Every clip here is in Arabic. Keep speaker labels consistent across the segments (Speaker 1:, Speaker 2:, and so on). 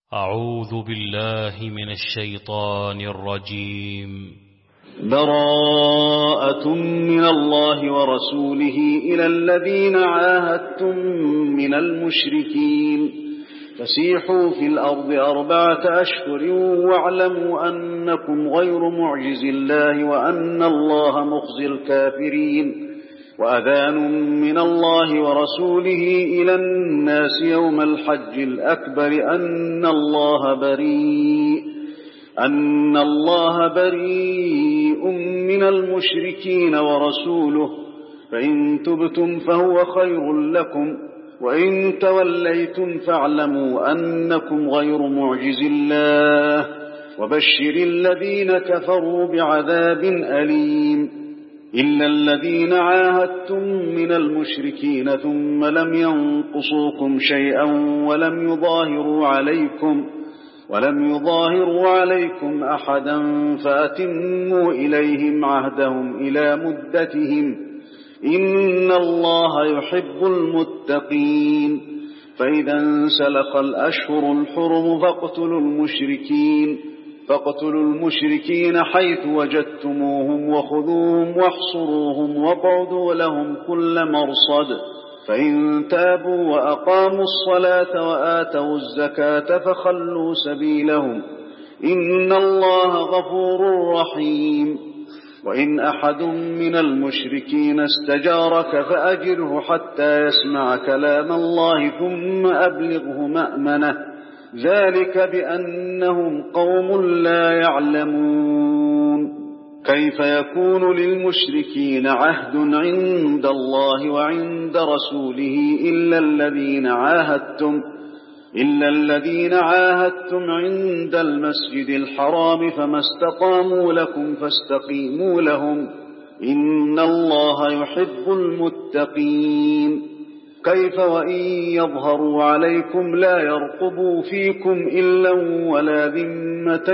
Speaker 1: أعوذ بالله من الشيطان الرجيم.
Speaker 2: براءة من الله ورسوله إلى الذين عاهدتم من المشركين فسيحوا في الأرض 4 أشهر واعلموا أنكم غير معجز الله وأن الله مخزي الكافرين. وأذان من الله ورسوله إلى الناس يوم الحج الأكبر أن الله بريء من المشركين ورسوله، فإن تبتم فهو خير لكم، وإن توليتم فاعلموا أنكم غير معجز الله، وبشر الذين كفروا بعذاب أليم. إلا الذين عاهدتم من المشركين ثم لم ينقصوكم شيئا ولم يظاهروا عليكم أحدا فأتموا إليهم عهدهم إلى مدتهم، إن الله يحب المتقين. فإذا انسلخ الأشهر الحرم فاقتلوا المشركين حيث وجدتموهم وخذوهم واحصروهم واقعدوا لهم كل مرصد، فإن تابوا وأقاموا الصلاة وآتوا الزكاة فخلوا سبيلهم، إن الله غفور رحيم. وإن أحد من المشركين استجارك فأجره حتى يسمع كلام الله ثم أبلغه مأمنه، ذلك بأنهم قوم لا يعلمون. كيف يكون للمشركين عهد عند الله وعند رسوله إلا الذين عاهدتم عند المسجد الحرام، فما استقاموا لكم فاستقيموا لهم، إن الله يحب المتقين. كيف وإن يظهروا عليكم لا يرقبوا فيكم إلا ولا ذمة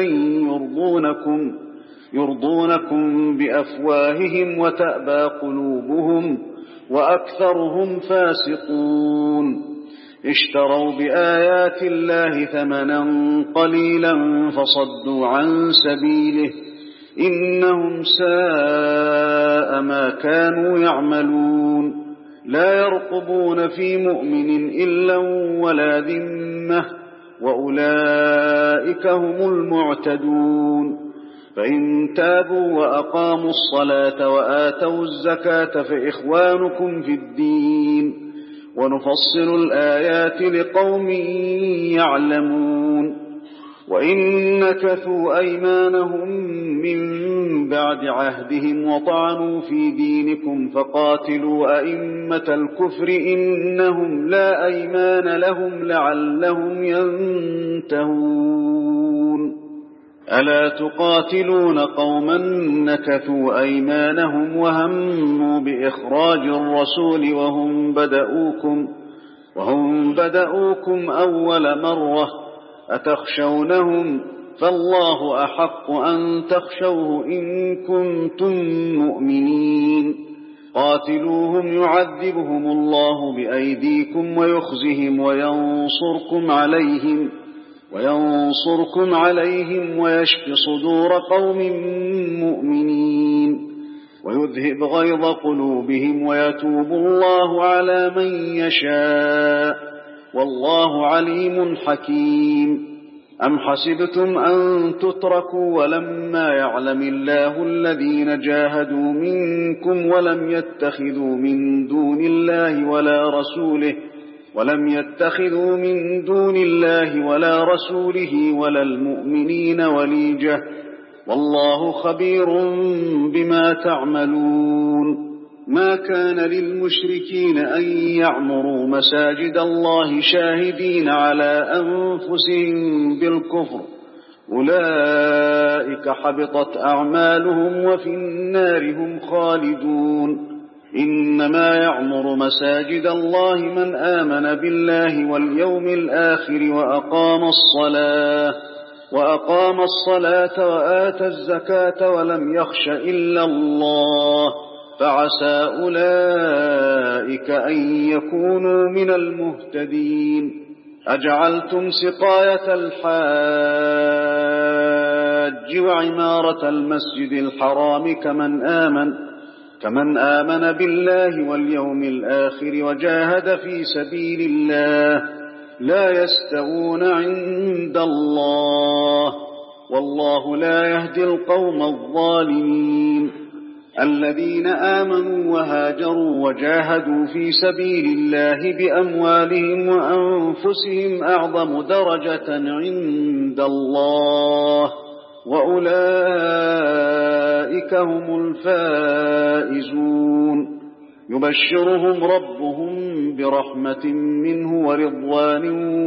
Speaker 2: يرضونكم بأفواههم وتأبى قلوبهم وأكثرهم فاسقون. اشتروا بآيات الله ثمنا قليلا فصدوا عن سبيله، إنهم ساء ما كانوا يعملون. لا يرقبون في مؤمن إلا ولا ذمة، وأولئك هم المعتدون. فإن تابوا وأقاموا الصلاة وآتوا الزكاة فإخوانكم في الدين، ونفصل الآيات لقوم يعلمون. وإن نكثوا أيمانهم من بعد عهدهم وطعنوا في دينكم فقاتلوا أئمة الكفر إنهم لا أيمان لهم لعلهم ينتهون. ألا تقاتلون قوما نكثوا أيمانهم وهموا بإخراج الرسول وهم بدأوكم أول مرة، أتخشونهم؟ فالله أحق أن تخشوه إن كنتم مؤمنين. قاتلوهم يعذبهم الله بأيديكم ويخزهم وينصركم عليهم ويشف صدور قوم مؤمنين، ويذهب غيظ قلوبهم ويتوب الله على من يشاء، والله عليم حكيم. أم حسبتم أن تتركوا ولما يعلم الله الذين جاهدوا منكم ولم يتخذوا من دون الله ولا رسوله ولا المؤمنين وليجة، والله خبير بما تعملون. ما كان للمشركين أن يعمروا مساجد الله شاهدين على أنفسهم بالكفر، أولئك حبطت أعمالهم وفي النار هم خالدون. إنما يعمر مساجد الله من آمن بالله واليوم الآخر وأقام الصلاة وآتى الزكاة ولم يخش إلا الله، فعسى أولئك أن يكونوا من المهتدين. أجعلتم سقاية الحاج وعمارة المسجد الحرام كمن آمن بالله واليوم الآخر وجاهد في سبيل الله لا يستوون عند الله والله لا يهدي القوم الظالمين. الذين آمنوا وهاجروا وجاهدوا في سبيل الله بأموالهم وأنفسهم أعظم درجة عند الله وأولئك هم الفائزون. يبشرهم ربهم برحمة منه ورضوان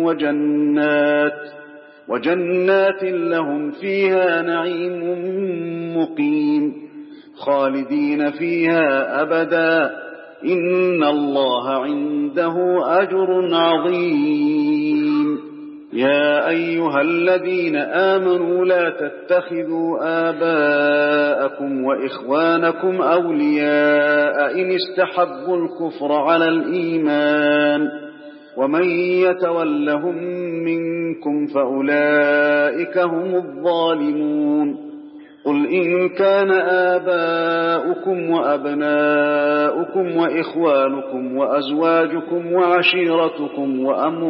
Speaker 2: وجنات لهم فيها نعيم مقيم خالدين فيها أبدا إن الله عنده أجر عظيم. يا أيها الذين آمنوا لا تتخذوا آباءكم وإخوانكم أولياء إن استحبوا الكفر على الإيمان ومن يتولهم منكم فأولئك هم الظالمون. قل إن كان آباؤكم وأبناؤكم وإخوانكم وأزواجكم وعشيرتكم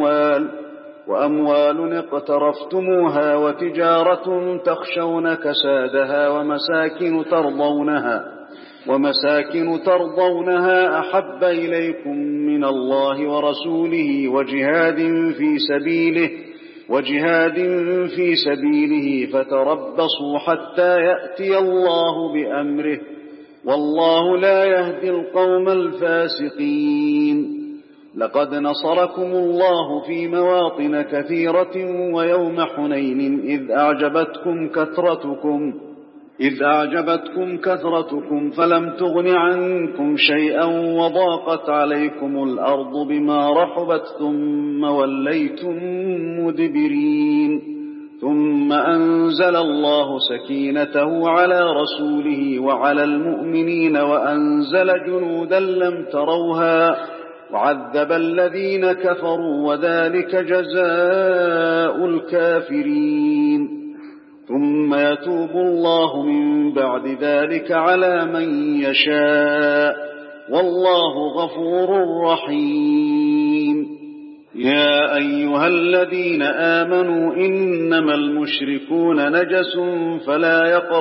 Speaker 2: وأموال اقترفتموها وتجارة تخشون كسادها ومساكن ترضونها أحب إليكم من الله ورسوله وجهاد في سبيله فتربصوا حتى يأتي الله بأمره والله لا يهدي القوم الفاسقين. لقد نصركم الله في مواطن كثيرة ويوم حنين إذ أعجبتكم كثرتكم فلم تغن عنكم شيئا وضاقت عليكم الأرض بما رحبت ثم وليتم مدبرين. ثم أنزل الله سكينته على رسوله وعلى المؤمنين وأنزل جنودا لم تروها وعذب الذين كفروا وذلك جزاء الكافرين. ثم يتوب الله من بعد ذلك على من يشاء والله غفور رحيم. يا أيها الذين آمنوا إنما المشركون نجس فلا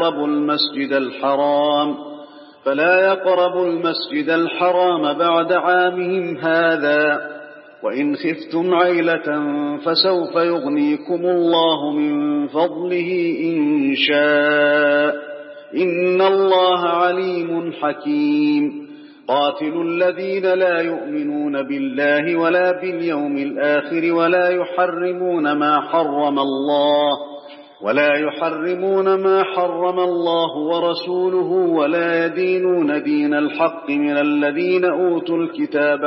Speaker 2: يقربوا المسجد الحرام بعد عامهم هذا وإن خفتم عيلة فسوف يغنيكم الله من فضله إن شاء إن الله عليم حكيم. قاتلوا الذين لا يؤمنون بالله ولا باليوم الآخر ولا يحرمون ما حرم الله ورسوله ولا يدينون دين الحق من الذين أوتوا الكتاب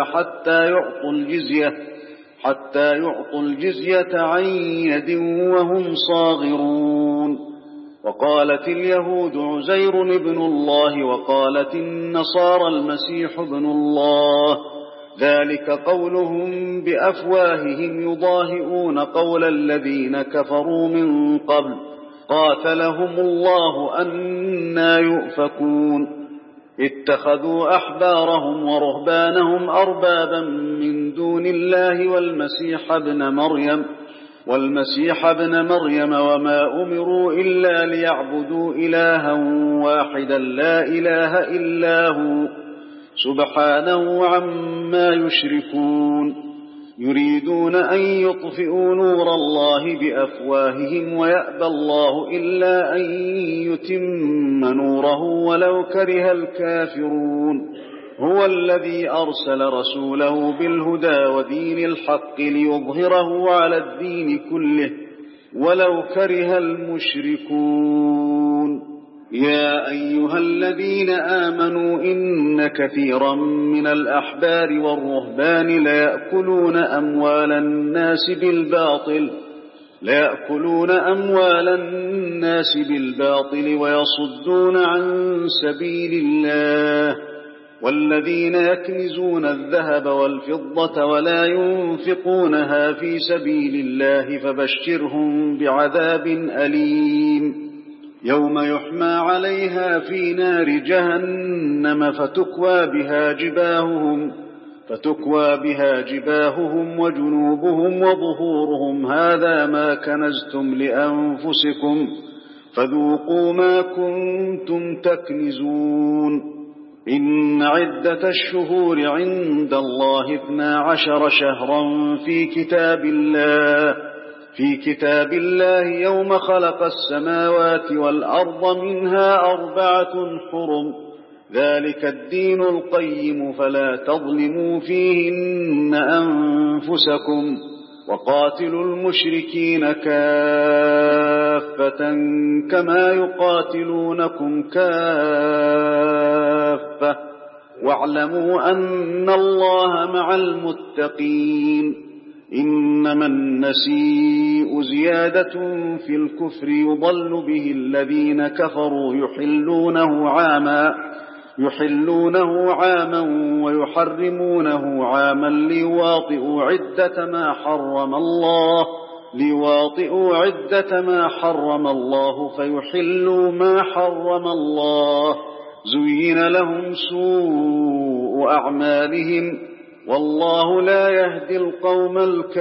Speaker 2: حتى يعطوا الجزية عن يد وهم صاغرون. وقالت اليهود عزير ابن الله وقالت النصارى المسيح ابن الله ذلك قولهم بأفواههم يضاهئون قول الذين كفروا من قبل قاتلهم الله أنى يؤفكون. اتخذوا أحبارهم ورهبانهم أربابا من دون الله والمسيح ابن مريم وما أمروا إلا ليعبدوا إلها واحدا لا إله إلا هو سبحانه عما يشركون. يريدون أن يطفئوا نور الله بأفواههم ويأبى الله إلا أن يتم نوره ولو كره الكافرون. هو الذي أرسل رسوله بالهدى ودين الحق ليظهره على الدين كله ولو كره المشركون. يا أيها الذين آمنوا إن كثيرا من الأحبار والرهبان ليأكلون أموال الناس بالباطل ويصدون عن سبيل الله والذين يكنزون الذهب والفضة ولا ينفقونها في سبيل الله فبشرهم بعذاب أليم يوم يحمى عليها في نار جهنم فتكوى بها جباههم وجنوبهم وظهورهم هذا ما كنزتم لأنفسكم فذوقوا ما كنتم تكنزون إن عدة الشهور عند الله 12 شهرا في كتاب الله يوم خلق السماوات والأرض منها 4 حرم ذلك الدين القيم فلا تظلموا فيهن أنفسكم وقاتلوا المشركين كافة كما يقاتلونكم كافة واعلموا أن الله مع المتقين إنما النسيء زيادة في الكفر يضل به الذين كفروا يحلونه عاما ويحرمونه عاما ليواطئوا عدة ما حرم الله فيحلوا ما حرم الله زين لهم سوء أعمالهم والله لا يهدي القوم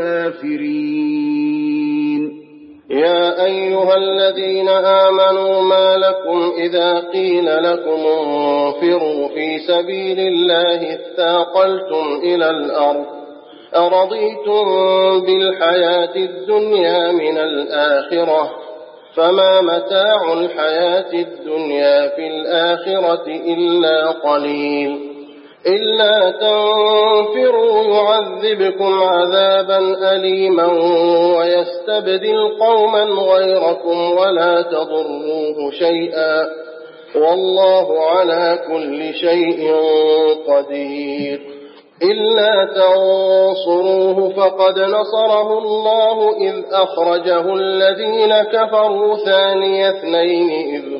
Speaker 2: الكافرين
Speaker 3: يا أيها الذين آمنوا ما لكم إذا قيل لكم انفروا في سبيل الله اثاقلتم إلى الأرض أرضيتم بالحياة الدنيا من الآخرة فما متاع الحياة الدنيا في الآخرة إلا قليل إلا تنفروا يعذبكم عذابا أليما ويستبدل قوما غيركم ولا تضروه شيئا والله على كل شيء قدير إلا تنصروه فقد نصره الله إذ أخرجه الذين كفروا ثاني اثنين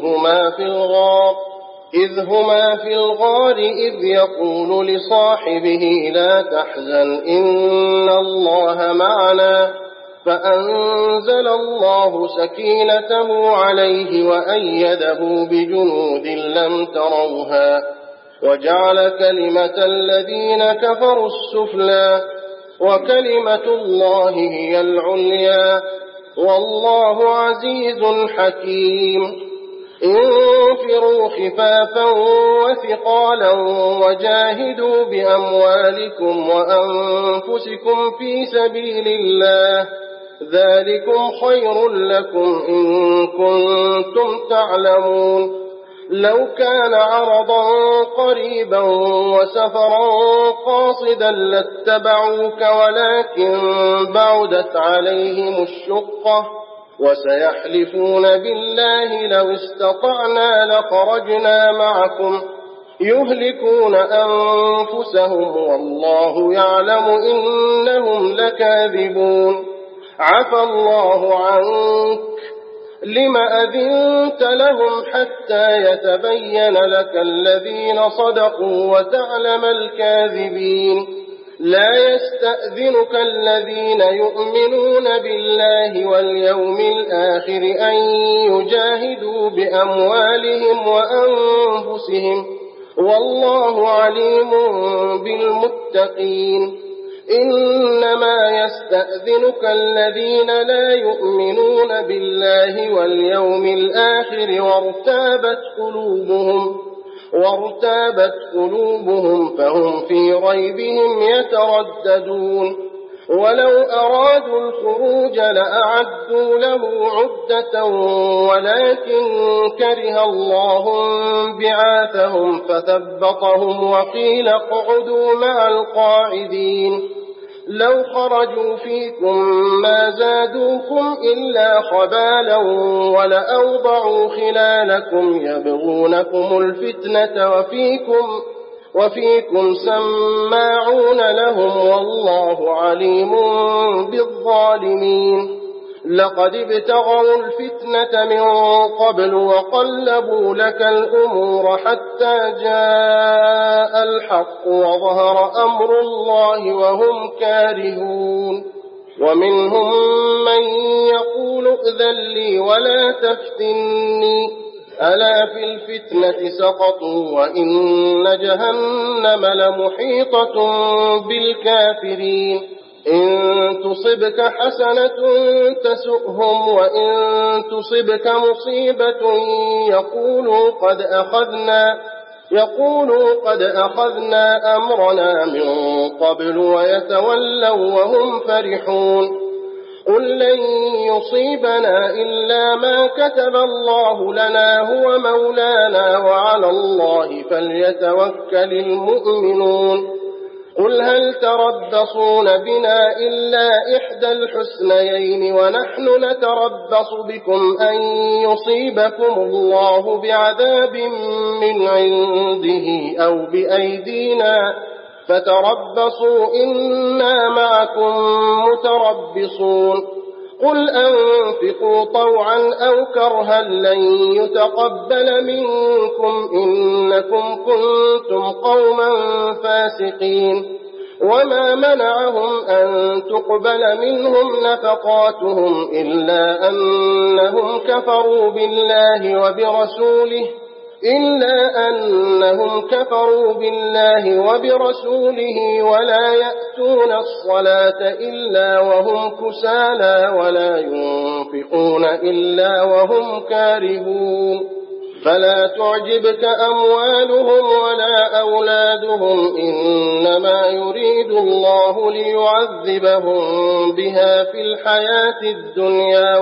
Speaker 3: إذ هما في الغار إذ يقول لصاحبه لا تحزن إن الله معنا فأنزل الله سكينته عليه وأيده بجنود لم تروها وجعل كلمة الذين كفروا السفلى وكلمة الله هي العليا والله عزيز حكيم انفروا خفافا وثقالا وجاهدوا بأموالكم وأنفسكم في سبيل الله ذلكم خير لكم إن كنتم تعلمون لو كان عرضا قريبا وسفرا قاصدا لاتبعوك ولكن بعدت عليهم الشقة وسيحلفون بالله لو استطعنا لخرجنا معكم يهلكون أنفسهم والله يعلم إنهم لكاذبون عفى الله عنك لم أذنت لهم حتى يتبين لك الذين صدقوا وتعلم الكاذبين لا يستأذنك الذين يؤمنون بالله واليوم الآخر أن يجاهدوا بأموالهم وأنفسهم والله عليم بالمتقين إنما يستأذنك الذين لا يؤمنون بالله واليوم الآخر وارتابت قلوبهم فهم في ريبهم يترددون ولو أرادوا الخروج لأعدوا له عدة ولكن كره الله بعاثهم فثبطهم وقيل اقعدوا مع القاعدين لو خرجوا فيكم ما زادوكم إلا خبالا ولأوضعوا خلالكم يبغونكم الفتنة وفيكم سماعون لهم والله عليم بالظالمين لقد ابتغوا الفتنة من قبل وقلبوا لك الأمور حتى جاء الحق وظهر أمر الله وهم كارهون ومنهم من يقول ائذن لي ولا تفتني ألا في الفتنة سقطوا وإن جهنم لمحيطة بالكافرين إن تصبك حسنة تسؤهم وإن تصبك مصيبة يقولوا قد أخذنا أمرنا من قبل ويتولوا وهم فرحون قل لن يصيبنا إلا ما كتب الله لنا هو مولانا وعلى الله فليتوكل المؤمنون قل هل تربصون بنا إلا إحدى الحسنيين ونحن نتربص بكم أن يصيبكم الله بعذاب من عنده أو بأيدينا فتربصوا إنا معكم متربصون قل أنفقوا طوعا أو كرها لن يتقبل منكم إنكم كنتم قوما فاسقين وما منعهم أن تقبل منهم نفقاتهم إلا أنهم كفروا بالله وبرسوله ولا يأتون الصلاة إلا وهم كسالى ولا ينفقون إلا وهم كارهون فلا تعجبك أموالهم ولا أولادهم إنما يريد الله ليعذبهم بها في الحياة الدنيا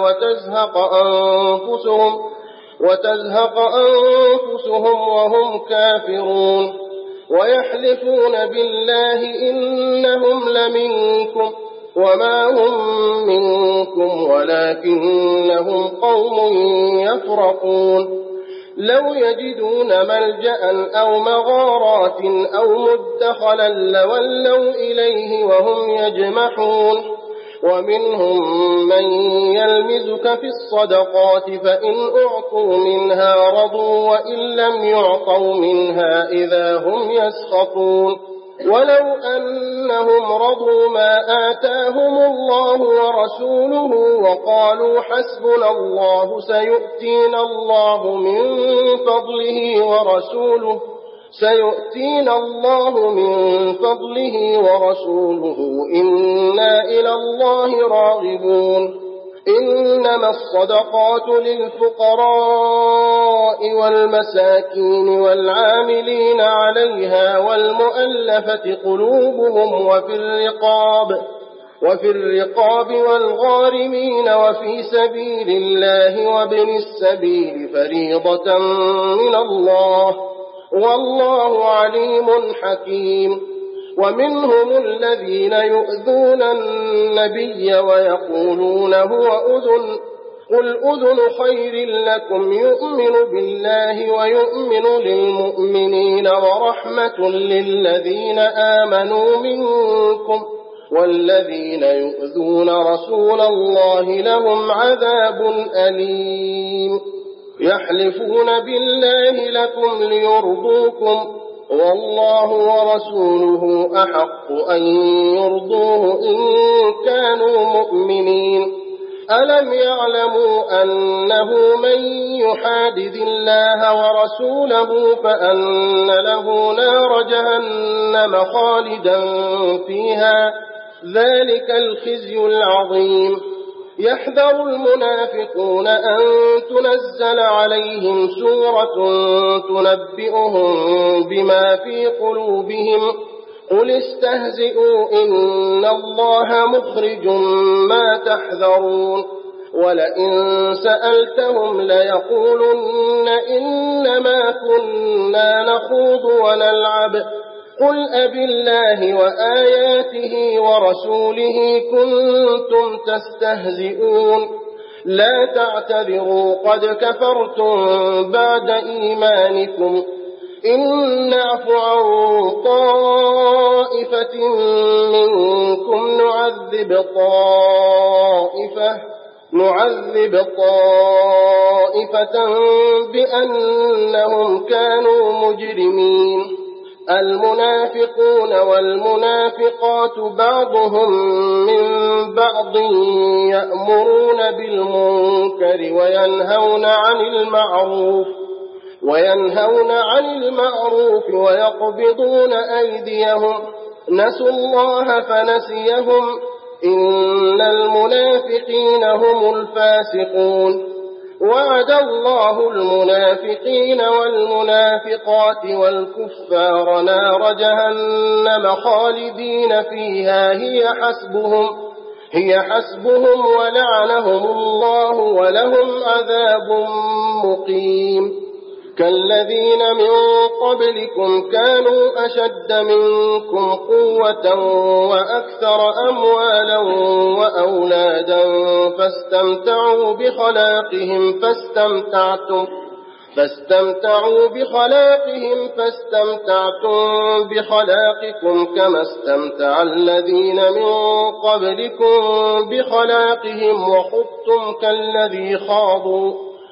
Speaker 3: وتزهق أنفسهم وهم كافرون ويحلفون بالله إنهم لمنكم وما هم منكم ولكنهم قوم يفرقون لو يجدون ملجأ أو مغارات أو مدخلا لولوا إليه وهم يجمحون ومنهم من يلمزك في الصدقات فإن أعطوا منها رضوا وإن لم يعطوا منها إذا هم يسخطون ولو أنهم رضوا ما آتاهم الله ورسوله وقالوا حسبنا الله سيؤتينا الله من فضله ورسوله إنا إلى الله راغبون إنما الصدقات للفقراء والمساكين والعاملين عليها والمؤلفة قلوبهم وفي الرقاب والغارمين وفي سبيل الله وابن السبيل فريضة من الله والله عليم حكيم ومنهم الذين يؤذون النبي ويقولون هو أذن قل أذن خير لكم يؤمن بالله ويؤمن للمؤمنين ورحمة للذين آمنوا منكم والذين يؤذون رسول الله لهم عذاب أليم يحلفون بالله لكم ليرضوكم والله ورسوله أحق أن يرضوه إن كانوا مؤمنين ألم يعلموا أنه من يحادد الله ورسوله فأن له نار جهنم خالدا فيها ذلك الخزي العظيم يحذر المنافقون أن تنزل عليهم سورة تنبئهم بما في قلوبهم قل استهزئوا إن الله مخرج ما تحذرون ولئن سألتهم ليقولن إنما كنا نخوض ونلعب قل أبالله وآياته ورسوله كنتم تستهزئون لا تعتذروا قد كفرتم بعد إيمانكم إن نعف عن طائفة منكم نعذب طائفة نعذب طائفة بأنهم كانوا مجرمين. المنافقون والمنافقات بعضهم من بعض يأمرون بالمنكر وينهون عن المعروف ويقبضون أيديهم نسوا الله فنسيهم إن المنافقين هم الفاسقون. وعد الله المنافقين والمنافقات والكفار نار جهنم خالدين فيها هي حسبهم ولعنهم الله ولهم عذاب مقيم. كالذين من قبلكم كانوا أشد منكم قوة وأكثر أموالا وأولادا فاستمتعوا بخلاقهم فاستمتعتم بخلاقكم كما استمتع الذين من قبلكم بخلاقهم وخضتم كالذي خاضوا.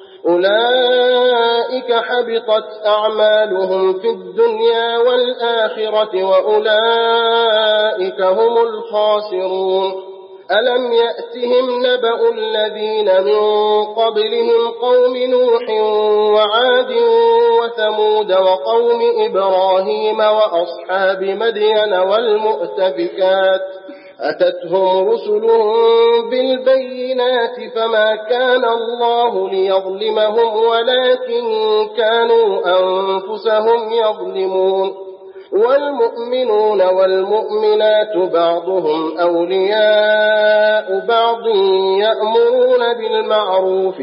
Speaker 3: أولئك حبطت أعمالهم في الدنيا والآخرة وأولئك هم الخاسرون. ألم يأتهم نبأ الذين من قبلهم قوم نوح وعاد وثمود وقوم إبراهيم وأصحاب مدين والمؤتفكات أتتهم رسلهم بالبينات فما كان الله ليظلمهم ولكن كانوا أنفسهم يظلمون. والمؤمنون والمؤمنات بعضهم أولياء بعض يأمرون بالمعروف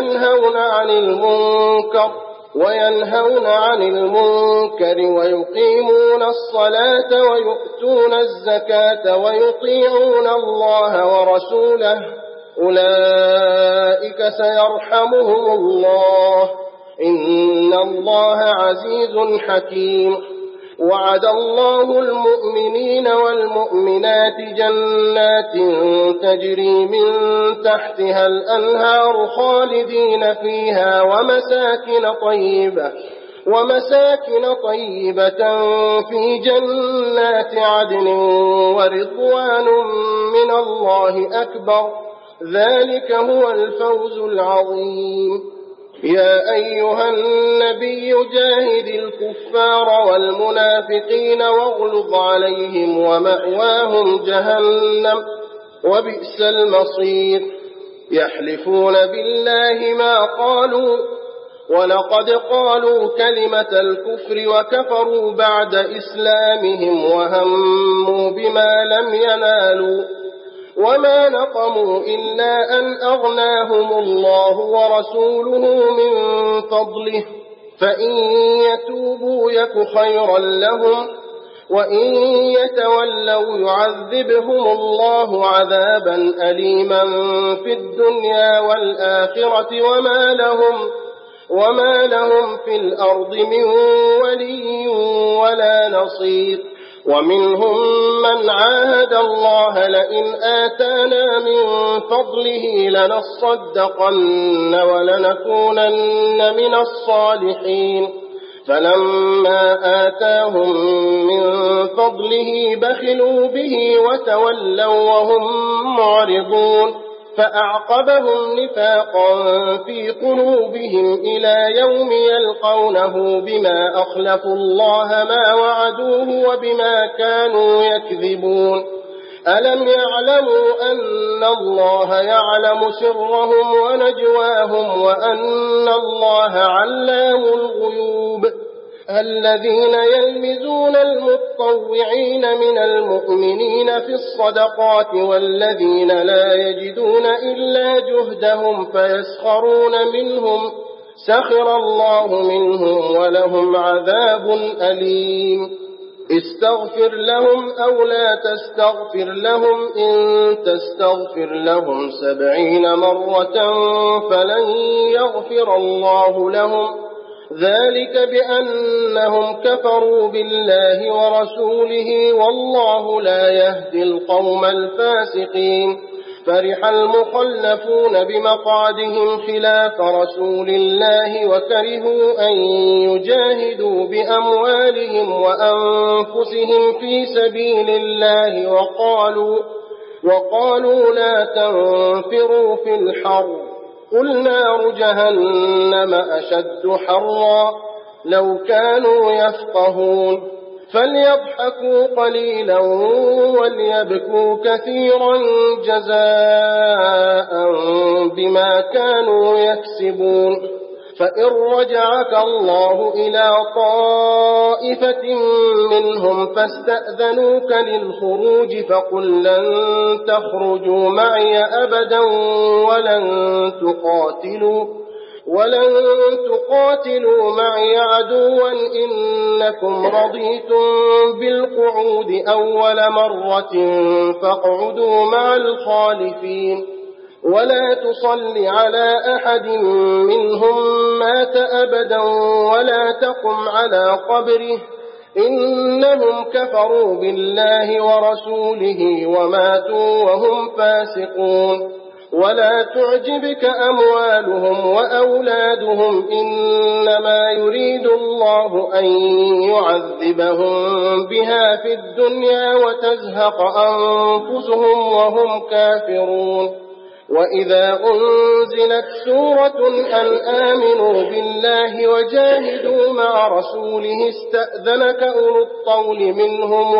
Speaker 3: وينهون عن المنكر ويقيمون الصلاة ويؤتون الزكاة ويطيعون الله ورسوله أولئك سيرحمهم الله إن الله عزيز حكيم. وعد الله المؤمنين والمؤمنات جنات تجري من تحتها الأنهار خالدين فيها ومساكن طيبة في جنات عدن ورضوان من الله أكبر ذلك هو الفوز العظيم. يا أيها النبي جاهد الكفار والمنافقين واغلظ عليهم ومأواهم جهنم وبئس المصير. يحلفون بالله ما قالوا ولقد قالوا كلمة الكفر وكفروا بعد إسلامهم وهموا بما لم ينالوا وما نقموا إلا أن أغناهم الله ورسوله من فضله فإن يتوبوا يك خيرا لهم وإن يتولوا يعذبهم الله عذابا أليما في الدنيا والآخرة وما لهم في الأرض من ولي ولا نصير. ومنهم من عاهد الله لئن آتانا من فضله لنصدقن ولنكونن من الصالحين فلما آتاهم من فضله بخلوا به وتولوا وهم معرضون فأعقبهم نفاقا في قلوبهم إلى يوم يلقونه بما أخلفوا الله ما وعدوه وبما كانوا يكذبون. ألم يعلموا أن الله يعلم سرهم ونجواهم وأن الله علام الغيوب. الذين يلمزون المتطوعين من المؤمنين في الصدقات والذين لا يجدون إلا جهدهم فيسخرون منهم سخر الله منهم ولهم عذاب أليم. استغفر لهم أو لا تستغفر لهم إن تستغفر لهم 70 مرة فلن يغفر الله لهم ذلك بأنهم كفروا بالله ورسوله والله لا يهدي القوم الفاسقين. فرح المخلفون بمقعدهم خلاف رسول الله وكرهوا أن يجاهدوا بأموالهم وأنفسهم في سبيل الله وقالوا لا تنفروا في الحر قل نار جهنم أشد حرا لو كانوا يفقهون فليضحكوا قليلا وليبكوا كثيرا جزاء بما كانوا يكسبون فإن رجعك الله إلى طائفة منهم فاستأذنوك للخروج فقل لن تخرجوا معي أبدا ولن تقاتلوا معي عدوا إنكم رضيتم بالقعود أول مرة فاقعدوا مع الخالفين ولا تصل على أحد منهم مات أبدا ولا تقم على قبره إنهم كفروا بالله ورسوله وماتوا وهم فاسقون ولا تعجبك أموالهم وأولادهم إنما يريد الله أن يعذبهم بها في الدنيا وتزهق أنفسهم وهم كافرون وإذا أنزلت سورة أن آمنوا بالله وجاهدوا مع رسوله استأذنك أولو الطول منهم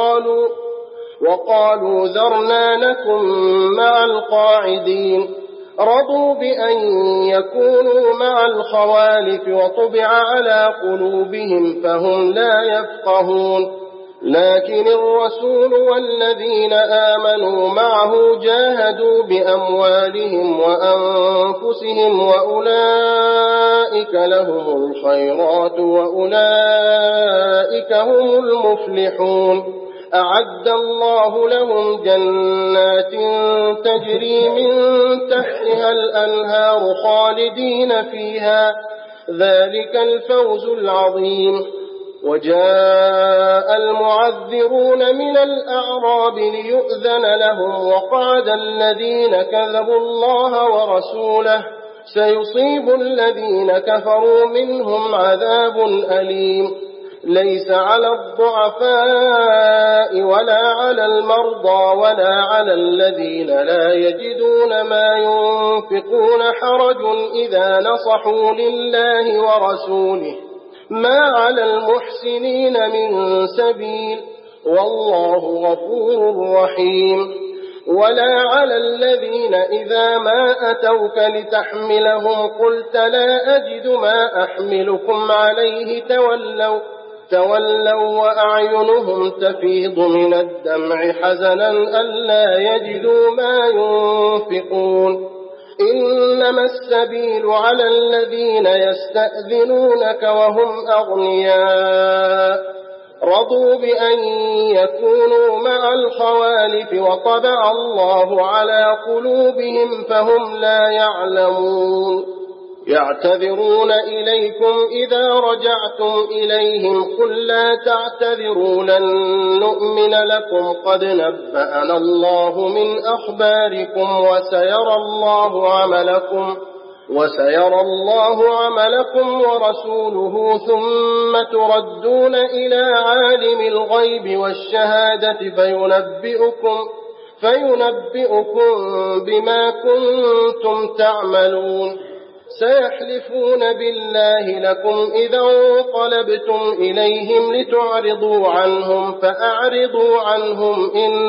Speaker 3: وقالوا ذرنا نكن مع القاعدين رضوا بأن يكونوا مع الخوالف وطبع على قلوبهم فهم لا يفقهون لكن الرسول والذين آمنوا معه جاهدوا بأموالهم وأنفسهم وأولئك لهم الخيرات وأولئك هم المفلحون أعد الله لهم جنات تجري من تحتها الأنهار خالدين فيها ذلك الفوز العظيم وجاء المعذرون من الأعراب ليؤذن لهم وقعد الذين كذبوا الله ورسوله سيصيب الذين كفروا منهم عذاب أليم ليس على الضعفاء ولا على المرضى ولا على الذين لا يجدون ما ينفقون حرج إذا نصحوا لله ورسوله ما على المحسنين من سبيل والله غفور رحيم ولا على الذين إذا ما أتوك لتحملهم قلت لا أجد ما أحملكم عليه تولوا وأعينهم تفيض من الدمع حزنا ألا يجدوا ما ينفقون إنما السبيل على الذين يستأذنونك وهم أغنياء رضوا بأن يكونوا مع الخوالف وطبع الله على قلوبهم فهم لا يعلمون يعتذرون إليكم إذا رجعتم إليهم قل لا تعتذروا لن نؤمن لكم قد نبأنا الله من أخباركم وسيرى الله عملكم ورسوله ثم تردون إلى عالم الغيب والشهادة فينبئكم بما كنتم تعملون سيحلفون بالله لكم إذا انقلبتم إليهم لتعرضوا عنهم فأعرضوا عنهم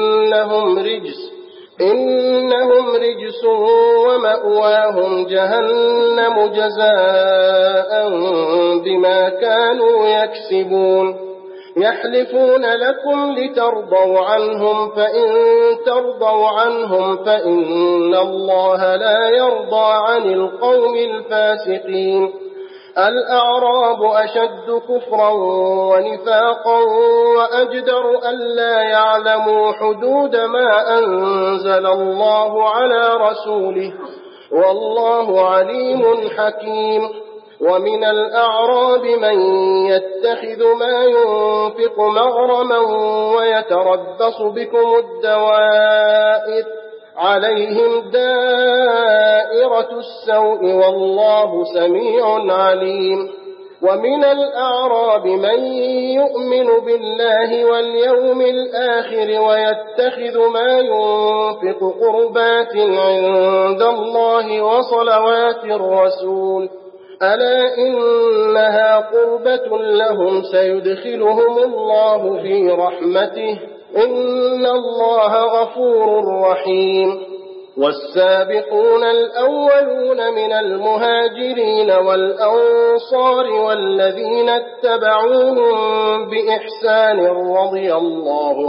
Speaker 3: إنهم رجس ومأواهم جهنم جزاء بما كانوا يكسبون يحلفون لكم لترضوا عنهم فإن ترضوا عنهم فإن الله لا يرضى عن القوم الفاسقين الأعراب أشد كفرا ونفاقا وأجدر ألا يعلموا حدود ما أنزل الله على رسوله والله عليم حكيم ومن الأعراب من يتخذ ما ينفق مغرما ويتربص بكم الدوائر عليهم دائرة السوء والله سميع عليم. ومن الأعراب من يؤمن بالله واليوم الآخر ويتخذ ما ينفق قربات عند الله وصلوات الرسول ألا إنها قربة لهم سيدخلهم الله في رحمته إن الله غفور رحيم. والسابقون الأولون من المهاجرين والأنصار والذين اتبعوهم بإحسان رضي الله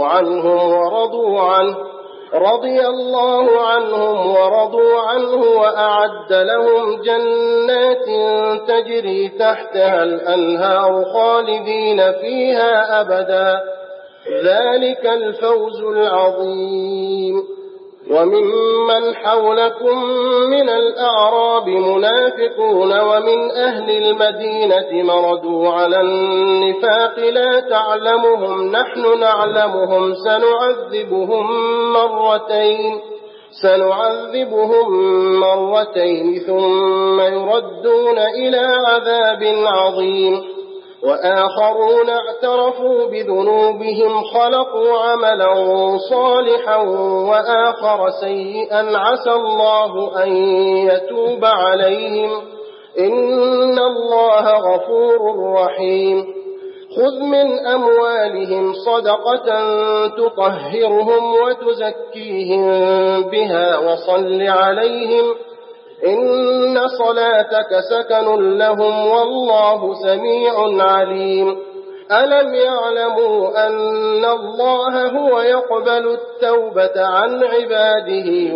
Speaker 3: عنهم ورضوا عنه وأعد لهم جنات تجري تحتها الأنهار خالدين فيها أبدا ذلك الفوز العظيم. وممن حولكم من الأعراب منافقون ومن أهل المدينة مردوا على النفاق لا تعلمهم نحن نعلمهم سنعذبهم مرتين ثم يردون إلى عذاب عظيم. وآخرون اعترفوا بذنوبهم خلقوا عملا صالحا وآخر سيئا عسى الله أن يتوب عليهم إن الله غفور رحيم. خذ من أموالهم صدقة تطهرهم وتزكيهم بها وصل عليهم إن صلاتك سكن لهم والله سميع عليم. ألم يعلموا أن الله هو يقبل التوبة عن عباده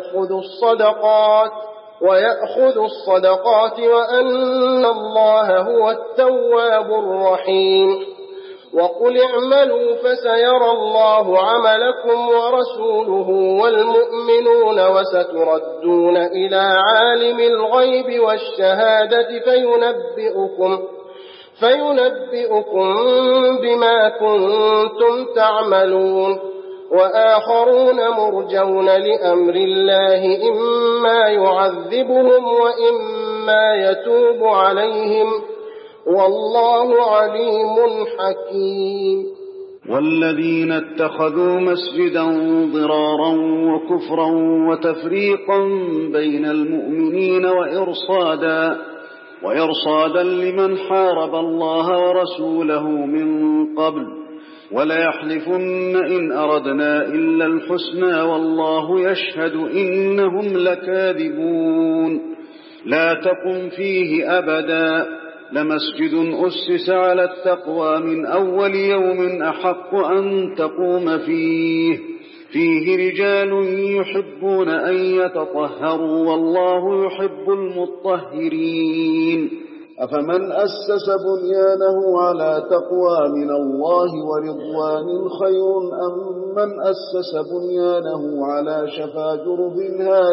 Speaker 3: ويأخذ الصدقات وأن الله هو التواب الرحيم. وقل اعملوا فسيرى الله عملكم ورسوله والمؤمنون وستردون إلى عالم الغيب والشهادة فينبئكم بما كنتم تعملون. وآخرون مرجون لأمر الله إما يعذبهم وإما يتوب عليهم والله عليم حكيم.
Speaker 2: والذين اتخذوا مسجدا ضرارا وكفرا وتفريقا بين المؤمنين وإرصادا لمن حارب الله ورسوله من قبل وليحلفن إن أردنا إلا الحسنى والله يشهد إنهم لكاذبون. لا تقم فيه أبدا لمسجد أسس على التقوى من أول يوم أحق أن تقوم فيه رجال يحبون أن يتطهروا والله يحب المطهرين. أفمن أسس بنيانه على تقوى من الله ورضوان خير أم من أسس بنيانه على شفا جرف هار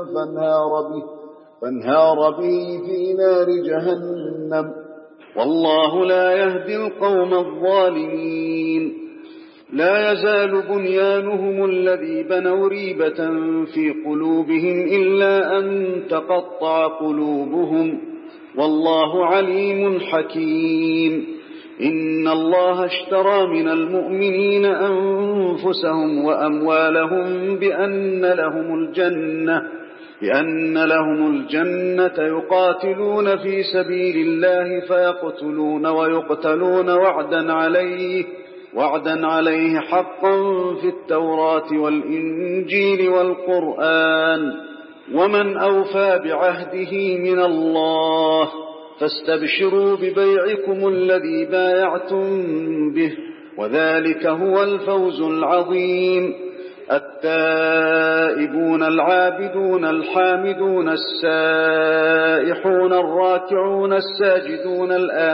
Speaker 2: فانهار به في نار جهنم والله لا يهدي القوم الظالمين. لا يزال بنيانهم الذي بنوا ريبة في قلوبهم إلا أن تقطع قلوبهم والله عليم حكيم. إن الله اشترى من المؤمنين أنفسهم وأموالهم بأن لهم الجنة يقاتلون في سبيل الله فيقتلون ويقتلون وعدا عليه حقا في التوراة والإنجيل والقرآن ومن أوفى بعهده من الله فاستبشروا ببيعكم الذي بايعتم به وذلك هو الفوز العظيم. التائبون العابدون الحامدون السائحون الراكعون الساجدون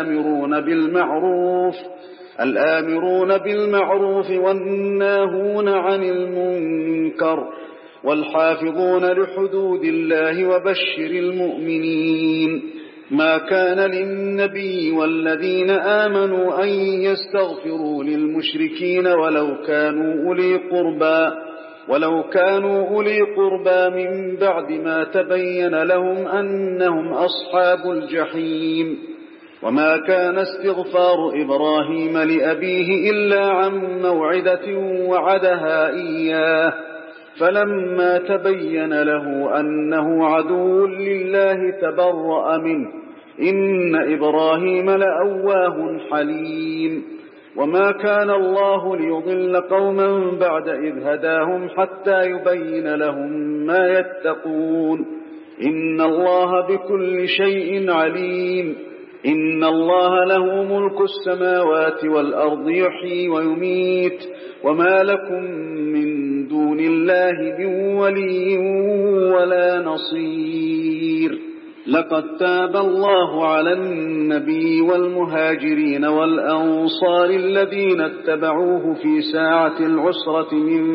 Speaker 2: الآمرون بالمعروف والناهون عن المنكر والحافظون لحدود الله وبشر المؤمنين. ما كان للنبي والذين آمنوا أن يستغفروا للمشركين ولو كانوا أولي قربى ولو كانوا أولي قربى من بعد ما تبين لهم أنهم أصحاب الجحيم. وما كان استغفار إبراهيم لأبيه إلا عن موعدة وعدها إياه، فلما تبين له أنه عدو لله تبرأ منه، إن إبراهيم لأواه حليم. وما كان الله ليضل قوما بعد إذ هداهم حتى يبين لهم ما يتقون، إن الله بكل شيء عليم. إن الله له ملك السماوات والأرض يحيي ويميت، وما لكم من دون الله من ولي ولا نصير. لقد تاب الله على النبي والمهاجرين والأنصار الذين اتبعوه في ساعة العسرة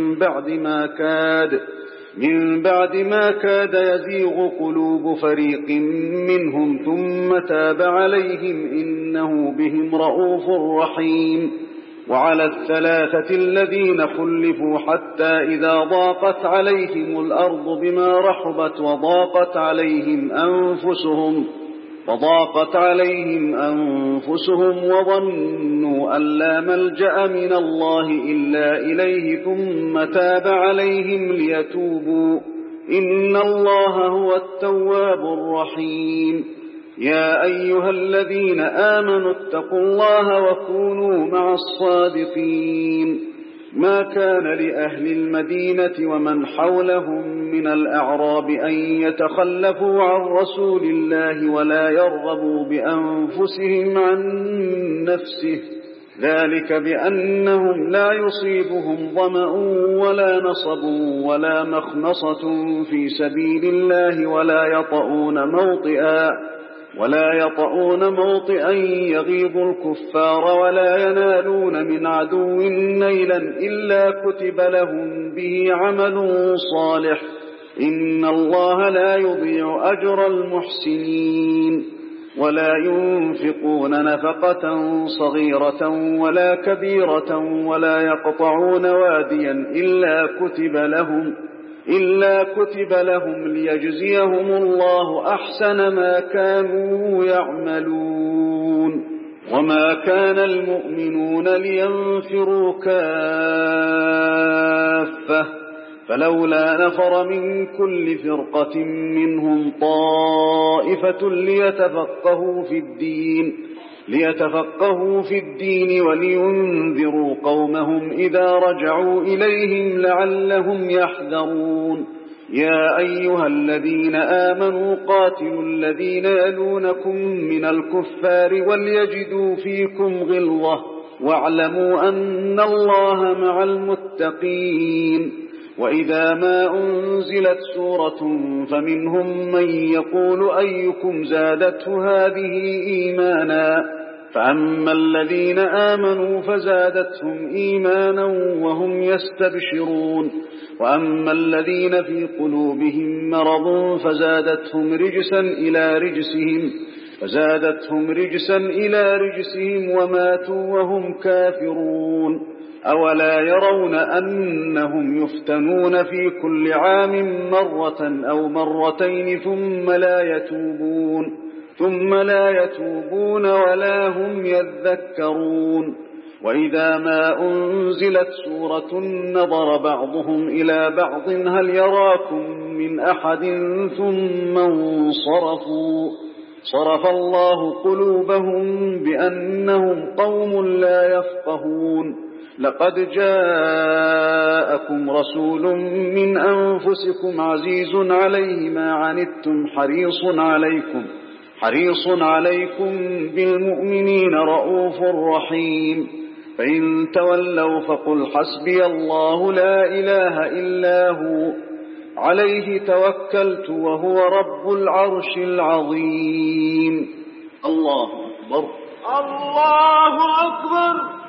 Speaker 2: من بعد ما كاد يزيغ قلوب فريق منهم، ثم تاب عليهم إنه بهم رؤوف رحيم. وعلى الثلاثة الذين خلفوا حتى إذا ضاقت عليهم الأرض بما رحبت وضاقت عليهم أنفسهم وظنوا أن لا ملجأ من الله إلا إليه ثم تاب عليهم ليتوبوا، إن الله هو التواب الرحيم. يا أيها الذين آمنوا اتقوا الله وكونوا مع الصادقين. ما كان لأهل المدينة ومن حولهم من الأعراب أن يتخلفوا عن رسول الله ولا يرغبوا بأنفسهم عن نفسه، ذلك بأنهم لا يصيبهم ظمأ ولا نصب ولا مخنصة في سبيل الله ولا يطؤون موطئا يغيظ الكفار ولا ينالون من عدو نيلا إلا كتب لهم به عمل صالح، إن الله لا يضيع أجر المحسنين. ولا ينفقون نفقة صغيرة ولا كبيرة ولا يقطعون واديا إلا كتب لهم ليجزيهم الله أحسن ما كانوا يعملون. وما كان المؤمنون لينفروا كافة، فلولا نفر من كل فرقة منهم طائفة ليتفقهوا في الدين ولينذروا قومهم إذا رجعوا إليهم لعلهم يحذرون. يا أيها الذين آمنوا قاتلوا الذين يلونكم من الكفار وليجدوا فيكم غلظة، واعلموا أن الله مع المتقين. وإذا ما أنزلت سورة فمنهم من يقول أيكم زادته هذه إيمانا، فأما الذين آمنوا فزادتهم إيمانا وهم يستبشرون، وأما الذين في قلوبهم مرض فزادتهم رجسا إلى رجسهم وماتوا وهم كافرون. أولا يرون أنهم يفتنون في كل عام مرة أو مرتين ثم لا يتوبون ولا هم يذكرون. وإذا ما أنزلت سورة نظر بعضهم إلى بعض هل يراكم من أحد ثم انصرفوا، صرف الله قلوبهم بأنهم قوم لا يفقهون. لقد جاءكم رسول من أنفسكم عزيز عليه ما عنتم حريص عليكم بالمؤمنين رؤوف رحيم. فإن تولوا فقل حسبي الله لا إله إلا هو عليه توكلت وهو رب العرش العظيم. الله أكبر.
Speaker 3: الله أكبر.